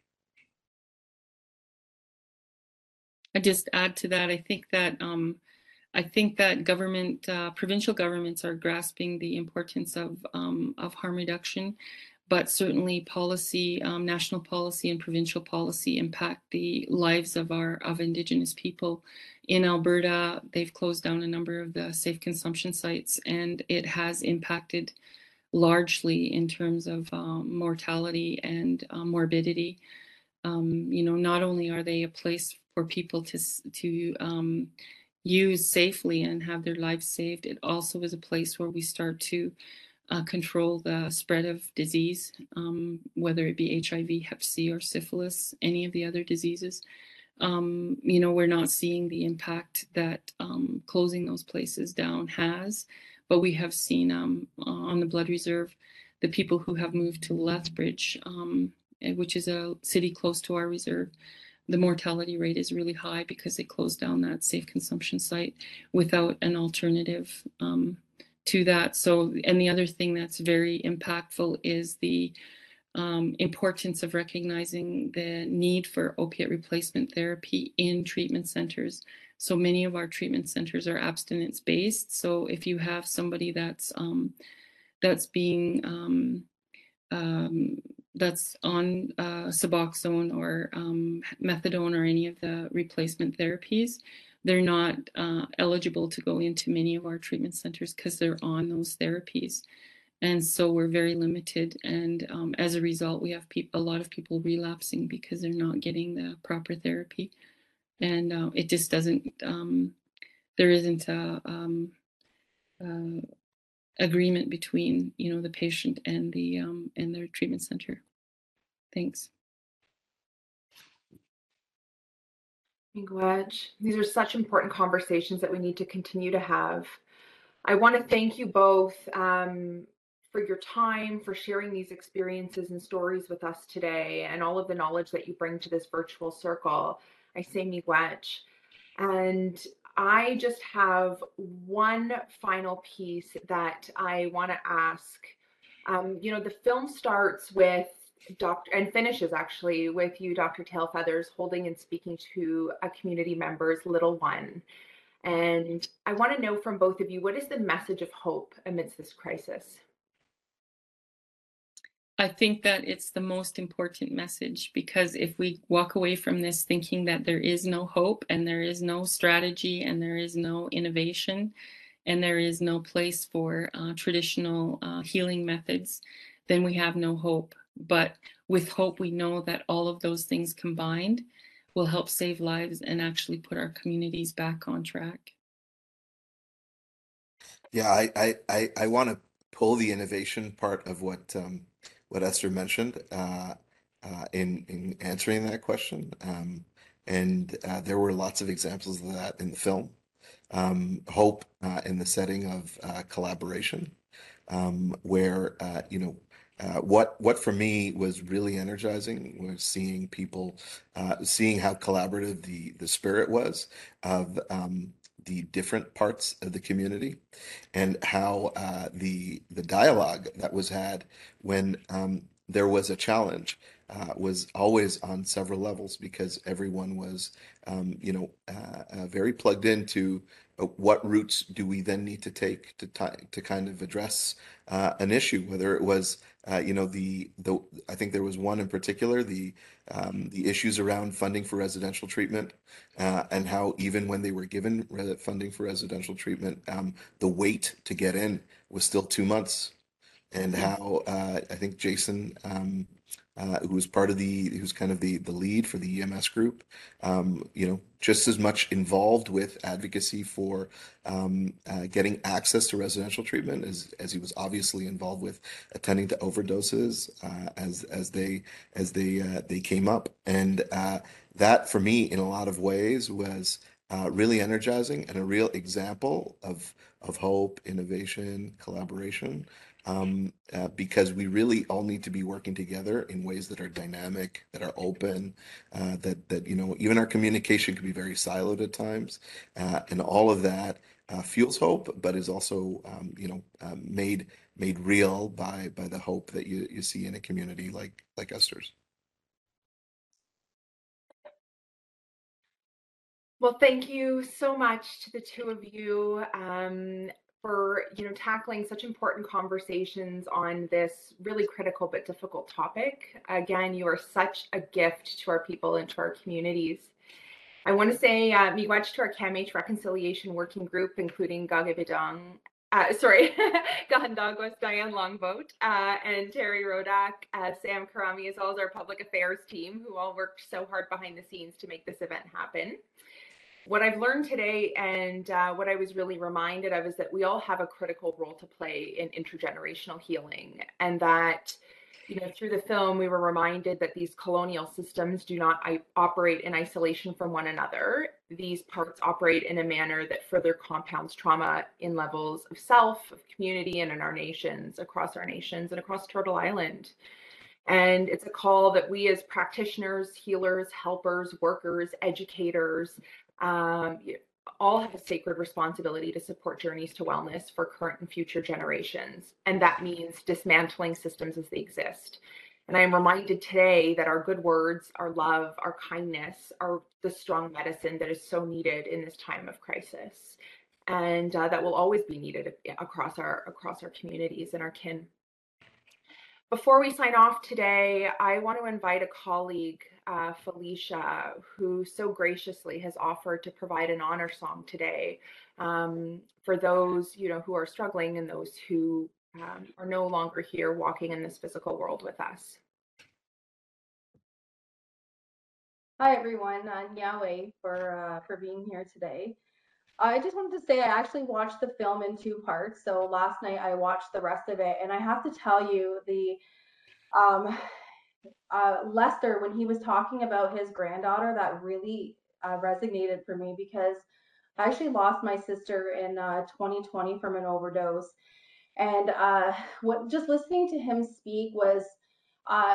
I just add to that. I think that um, I think that government, uh, provincial governments are grasping the importance of um, of harm reduction, but certainly policy, um, national policy and provincial policy impact the lives of our of Indigenous people. In Alberta, they've closed down a number of the safe consumption sites, and it has impacted largely in terms of um, mortality and uh, morbidity. Um, you know, not only are they a place for people to to um, use safely and have their lives saved, it also is a place where we start to uh, control the spread of disease, um, whether it be H I V, Hep C, or syphilis, any of the other diseases. Um, you know, we're not seeing the impact that um, closing those places down has, but we have seen um, on the Blood Reserve, the people who have moved to Lethbridge, um, which is a city close to our reserve, the mortality rate is really high because they closed down that safe consumption site without an alternative um, to that. So, and the other thing that's very impactful is the um, importance of recognizing the need for opiate replacement therapy in treatment centers. So many of our treatment centers are abstinence based. So if you have somebody that's um, that's being um, um, that's on uh, Suboxone or um, methadone or any of the replacement therapies, they're not uh, eligible to go into many of our treatment centers because they're on those therapies. And so we're very limited. And um, as a result, we have peop- a lot of people relapsing because they're not getting the proper therapy. And uh, it just doesn't, um, there isn't a um, uh, agreement between, you know, the patient and the um, and their treatment center. Thanks. Miigwech. These are such important conversations that we need to continue to have. I want to thank you both um, for your time, for sharing these experiences and stories with us today, and all of the knowledge that you bring to this virtual circle. I say miigwech. And I just have one final piece that I want to ask. Um, you know, the film starts with Doctor and finishes actually with you, Doctor Tailfeathers, holding and speaking to a community member's little one. And I want to know from both of you, what is the message of hope amidst this crisis? I think that it's the most important message, because if we walk away from this thinking that there is no hope and there is no strategy and there is no innovation and there is no place for uh, traditional uh, healing methods, then we have no hope. But with hope, we know that all of those things combined will help save lives and actually put our communities back on track. Yeah, I I I, I want to pull the innovation part of what um, what Esther mentioned uh, uh, in in answering that question. Um, and uh, there were lots of examples of that in the film. Um, hope uh, in the setting of uh, collaboration, um, where uh, you know. Uh, what what for me was really energizing was seeing people, uh, seeing how collaborative the the spirit was of um, the different parts of the community, and how uh, the the dialogue that was had when um, there was a challenge uh, was always on several levels, because everyone was um, you know uh, uh, very plugged into uh, what routes do we then need to take to ti- to kind of address uh, an issue, whether it was uh, you know the the I think there was one in particular, the um, the issues around funding for residential treatment, uh, and how even when they were given re- funding for residential treatment, um, the wait to get in was still two months, and how uh, I think Jason, um, uh, who was part of the, who's kind of the the lead for the E M S group, um, you know, just as much involved with advocacy for um, uh, getting access to residential treatment as as he was obviously involved with attending to overdoses uh, as as they as they uh, they came up, and uh, that for me in a lot of ways was uh, really energizing and a real example of of hope, innovation, collaboration, um, uh, because we really all need to be working together in ways that are dynamic, that are open, uh, that that you know even our communication can be very siloed at times, uh, and all of that uh, fuels hope, but is also um, you know um, made made real by by the hope that you you see in a community like like Esther's. Well, thank you so much to the two of you um, for you know tackling such important conversations on this really critical but difficult topic. Again, you are such a gift to our people and to our communities. I want to say uh, miigwech to our C A M H Reconciliation Working Group, including Gaga Bidang, uh, sorry, Gahandagwas, Diane Longboat, uh, and Terry Rodak, uh, Sam Karami, as well as our public affairs team, who all worked so hard behind the scenes to make this event happen. What I've learned today, and uh, what I was really reminded of, is that we all have a critical role to play in intergenerational healing, and that you know through the film we were reminded that these colonial systems do not I- operate in isolation from one another. These parts operate in a manner that further compounds trauma in levels of self, of community, and in our nations, across our nations, and across Turtle Island. And it's a call that we as practitioners, healers, helpers, workers, educators, um, all have a sacred responsibility to support journeys to wellness for current and future generations. And that means dismantling systems as they exist. And I am reminded today that our good words, our love, our kindness are the strong medicine that is so needed in this time of crisis, and uh, that will always be needed across our across our communities and our kin. Before we sign off today, I want to invite a colleague, uh, Felicia, who so graciously has offered to provide an honor song today um, for those, you know, who are struggling and those who um, are no longer here walking in this physical world with us. Hi everyone, I'm Yahweh for uh, for being here today. I just wanted to say I actually watched the film in two parts. So last night I watched the rest of it, and I have to tell you the um, uh, Lester, when he was talking about his granddaughter, that really uh, resonated for me because I actually lost my sister in uh, twenty twenty from an overdose, and uh, what just listening to him speak was. Uh,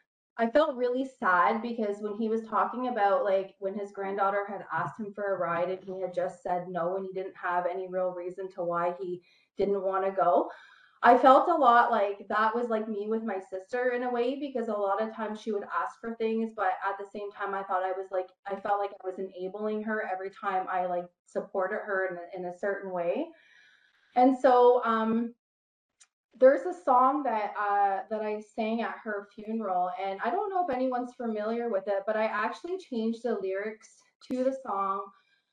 I felt really sad because when he was talking about like when his granddaughter had asked him for a ride and he had just said no and he didn't have any real reason to why he didn't want to go. I felt a lot like that was like me with my sister in a way because a lot of times she would ask for things, but at the same time I thought I was like I felt like I was enabling her every time I like supported her in a, in a certain way. And so um there's a song that uh, that I sang at her funeral, and I don't know if anyone's familiar with it, but I actually changed the lyrics to the song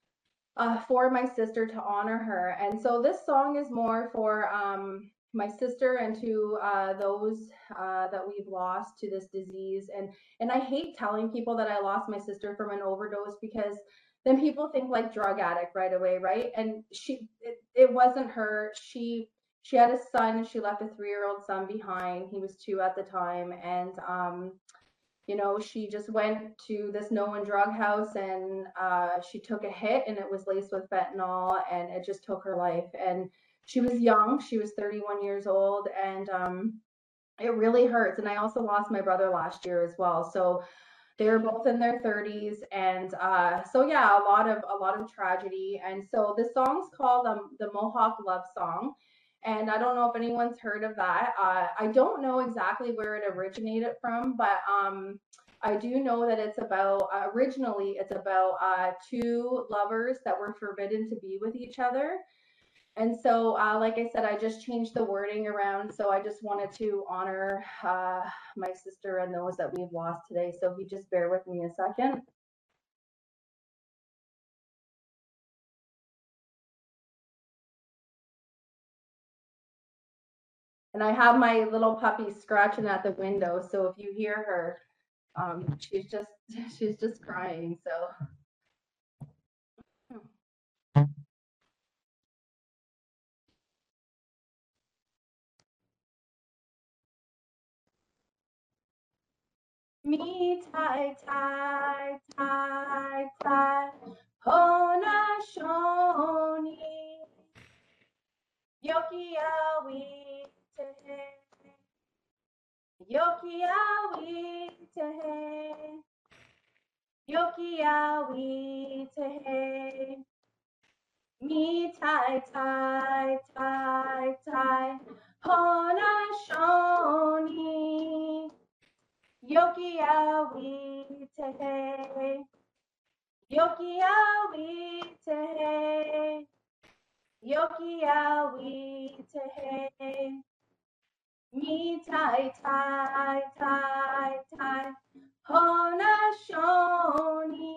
uh, for my sister to honor her. And so this song is more for um, my sister and to uh, those uh, that we've lost to this disease. And and I hate telling people that I lost my sister from an overdose because then people think like drug addict right away, right? And she it, it wasn't her. She she had a son. She left a three-year-old son behind. He was two at the time, and um, you know, she just went to this known drug house and uh, she took a hit and it was laced with fentanyl and it just took her life. And she was young. She was thirty-one years old, and um, it really hurts. And I also lost my brother last year as well. So they were both in their thirties, and uh, so yeah, a lot of a lot of tragedy. And so the song's called um, the Mohawk Love Song, and I don't know if anyone's heard of that. Uh, I don't know exactly where it originated from, but um, I do know that it's about uh, originally it's about uh, two lovers that were forbidden to be with each other. And so, uh, like I said, I just changed the wording around. So I just wanted to honor uh, my sister and those that we've lost today. So if you just bear with me a second. And I have my little puppy scratching at the window. So if you hear her, um, she's just she's just crying. So. Me tie tie tie tie hona shoni yoki awi tehe yoki awi tehe yoki awi tehe me tie tie tie tie hona shoni yoki awi tehe yoki awi tehe yoki awi tehe me tie tie tie tie hona shoni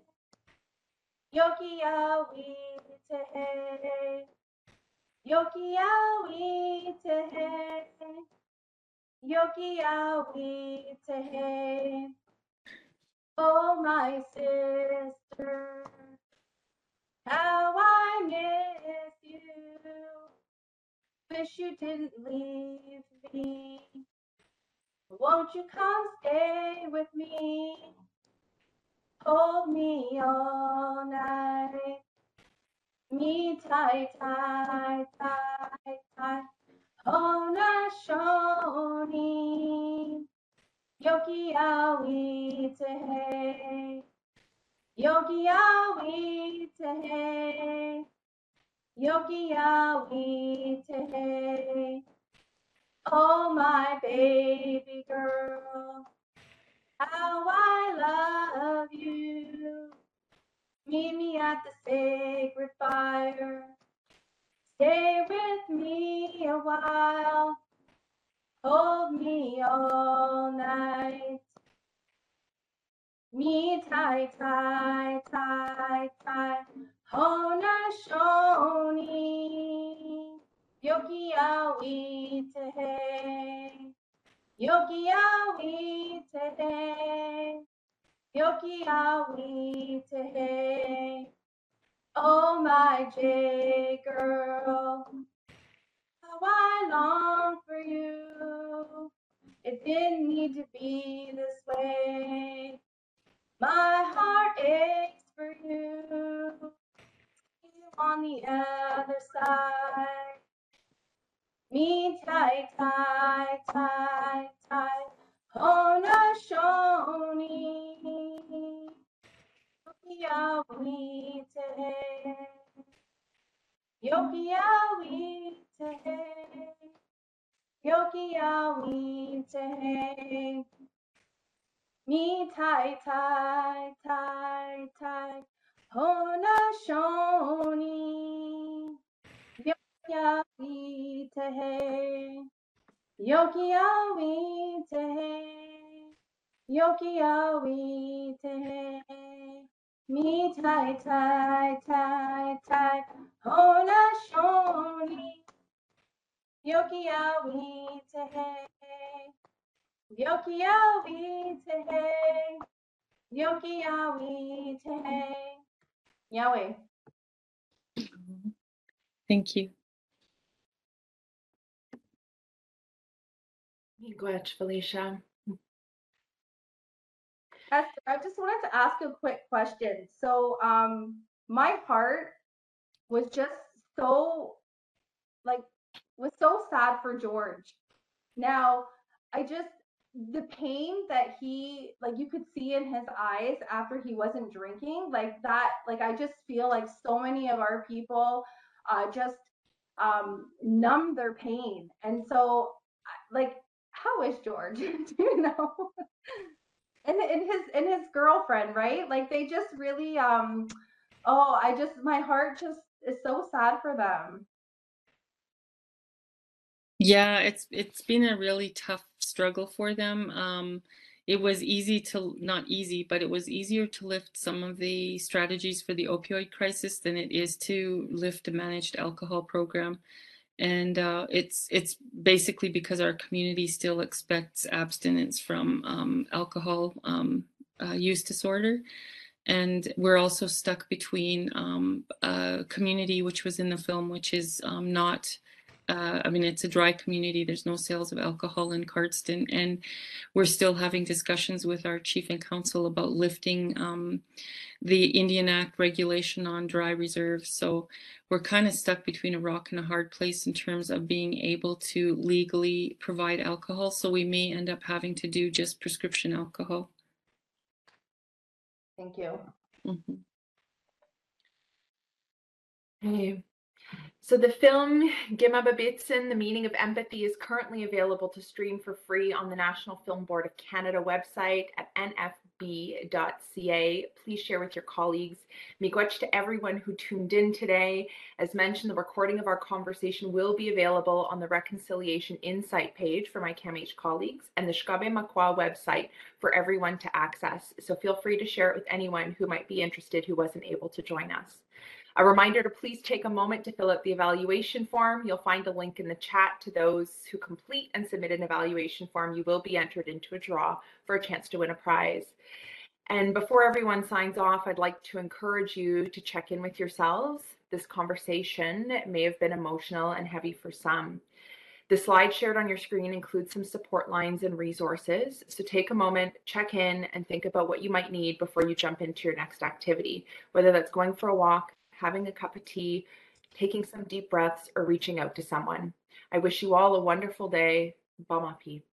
yoki awi tehe yoki awi tehe yoki awi tehe. Oh my sister, how I miss you. Wish you didn't leave me. Won't you come stay with me? Hold me all night. Me tie tie tie tie. Hona shoni. Yoki awi tehe. Yoki awi tehe. Yoki awi tehe. Oh my baby girl. me all night. Me tai tai tai tai hona shoni yoki awi tehe yoki awi tehe yoki awi tehe. Oh my J girl, how I long for you. It didn't need to be this way. My heart aches for you. You on the other side. Me tai tai tai tai hona shoni yoki awi tehe yoki awi tehe yoki awi tehe. Me tai tai tai tai hona shoni yoki awi tehe yoki awi tehe yoki awi tehe. Me tai tai tai tai hona shoni yoki awi tehe yoki awi tehe yoki awi tehe. Yahweh. Thank you. Miigwech, Felicia. Esther, I just wanted to ask a quick question. So, um, my heart was just so, like, was so sad for George. Now, I just, the pain that he, like, you could see in his eyes after he wasn't drinking, like that, like, I just feel like so many of our people uh, just um, numb their pain. And so, like, how is George? Do you know? and, and his and his girlfriend, right? Like they just really um oh, I just my heart just is so sad for them. Yeah, it's it's been a really tough struggle for them. Um, it was easy to, not easy, but it was easier to lift some of the strategies for the opioid crisis than it is to lift a managed alcohol program. And uh, it's it's basically because our community still expects abstinence from um, alcohol um, uh, use disorder. And we're also stuck between um, a community, which was in the film, which is um, not, uh, I mean, it's a dry community. There's no sales of alcohol in Cardston. And we're still having discussions with our chief and council about lifting um, the Indian Act regulation on dry reserves. So we're kind of stuck between a rock and a hard place in terms of being able to legally provide alcohol. So we may end up having to do just prescription alcohol. Thank you. Mm-hmm. Hey. So the film Gimababitsin, The Meaning of Empathy is currently available to stream for free on the National Film Board of Canada website at n f b dot c a. Please share with your colleagues. Miigwech to everyone who tuned in today. As mentioned, the recording of our conversation will be available on the Reconciliation Insight page for my C A M H colleagues and the Shkabe Makwa website for everyone to access. So feel free to share it with anyone who might be interested who wasn't able to join us. A reminder to please take a moment to fill out the evaluation form. You'll find a link in the chat to those who complete and submit an evaluation form. You will be entered into a draw for a chance to win a prize. And before everyone signs off, I'd like to encourage you to check in with yourselves. This conversation may have been emotional and heavy for some. The slide shared on your screen includes some support lines and resources. So take a moment, check in, and think about what you might need before you jump into your next activity, whether that's going for a walk, having a cup of tea, taking some deep breaths, or reaching out to someone. I wish you all a wonderful day. Bamapi.